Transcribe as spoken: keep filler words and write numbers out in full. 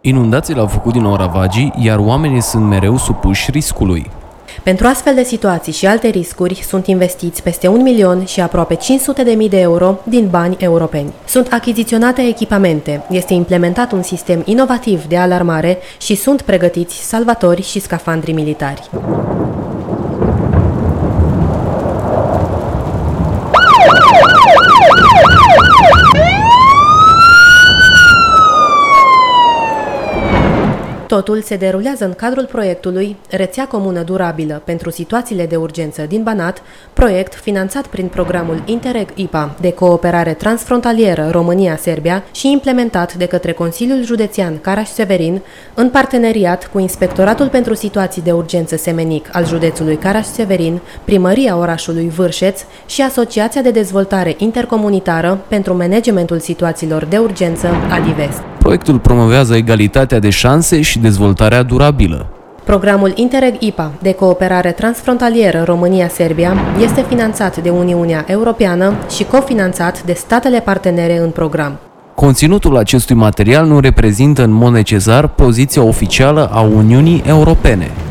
Inundațiile au făcut din nou ravagii, iar oamenii sunt mereu supuși riscului. Pentru astfel de situații și alte riscuri sunt investiți peste un milion și aproape cinci sute de mii de euro din bani europeni. Sunt achiziționate echipamente, este implementat un sistem inovativ de alarmare și sunt pregătiți salvatori și scafandri militari. Totul se derulează în cadrul proiectului Rețea Comună Durabilă pentru situațiile de urgență din Banat, proiect finanțat prin programul Interreg I P A de cooperare transfrontalieră România-Serbia și implementat de către Consiliul Județean Caraș-Severin în parteneriat cu Inspectoratul pentru Situații de Urgență Semenic al județului Caraș-Severin, Primăria orașului Vârșeț și Asociația de Dezvoltare Intercomunitară pentru Managementul Situațiilor de Urgență Adivest. Proiectul promovează egalitatea de șanse și dezvoltarea durabilă. Programul Interreg I P A de cooperare transfrontalieră România-Serbia este finanțat de Uniunea Europeană și cofinanțat de statele partenere în program. Conținutul acestui material nu reprezintă în mod necesar poziția oficială a Uniunii Europene.